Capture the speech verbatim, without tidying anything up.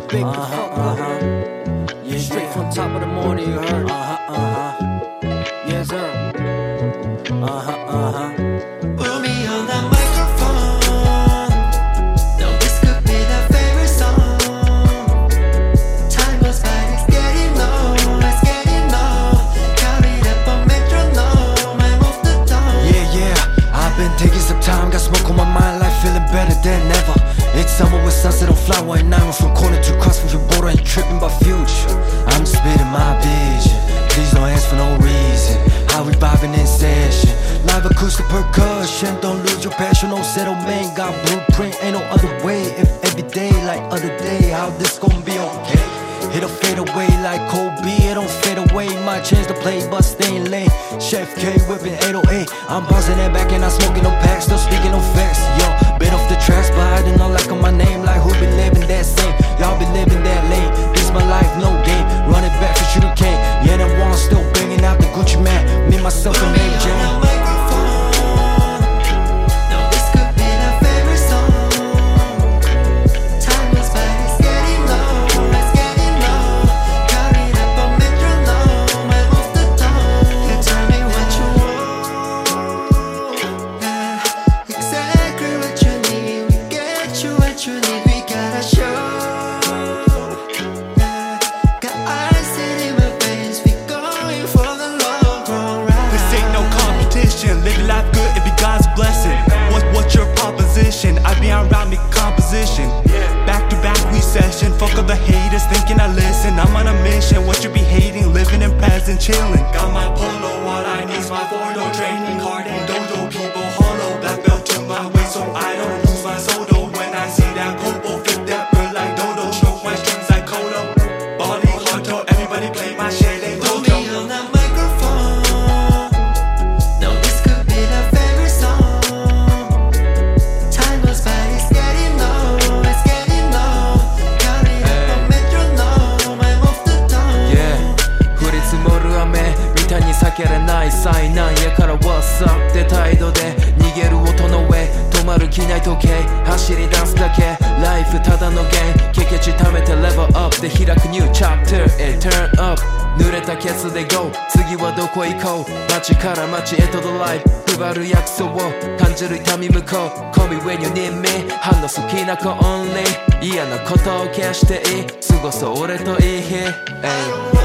big uh-huh, the fuck up. Uh-huh. Yeah, straight yeah. from top of the morning, you heard? Uh-huh, uh-huh. Yes, sir. Uh-huh, uh-huh. Put me on that microphone. Now this could be the favorite song. Time goes by, it's getting low, it's getting low. Carried up on metronome, I'm off the tone. Yeah, yeah, I've been taking some time. Got smoke on my mind, life feeling better than ever. It's summer with sunset on flower and nine. From corner to cross from your border, ain't tripping by future. I'm just spitting my vision. Please don't ask for no reason. How we vibing in session. Live acoustic percussion. Don't lose your passion, no settlement. Got blueprint, ain't no other way. If every day like other day, how this gon' be okay? It'll fade away like Kobe, it don't fade away. My chance to play, but staying late. Chef K whipping eight oh eight. I'm bouncing that back and I'm smoking no packs, still speaking no facts. Yo, bit off the tracks, but I didn't know like on my name. Like who be living that same? Y'all be living that lane. This my life, no game. Run it back for sugar cane. Yeah, that one still banging out the Gucci man. Me, myself, and Mary Jane. Living life good, it be God's blessing. What, what's your proposition? I be around me composition. Back to back we session. Fuck all the haters thinking I listen. I'm on a mission. What you be hating? Living in present, chilling. Got my polo, what I need is my photo. Training hard and dojo. People hollow. Black belt to my waist so I don't lose my sodo. When I see that popo, flip that bird like dodo. Stroke my strings like Kodo. Body hard to everybody play my shit. They told me on that microphone. 災難やから What's up って態度で逃げる音の上止まる気ない時計走り出すだけライフただのゲーム経験値貯めてレベルアップで開くニューチャプターへ Turn up 濡れたケツで Go 次はどこ行こう街から街へとドライブ配る約束を感じる痛み向こう Call me when you need me 反応好きな子 only 嫌なことを消していい過ごそう俺といい日、hey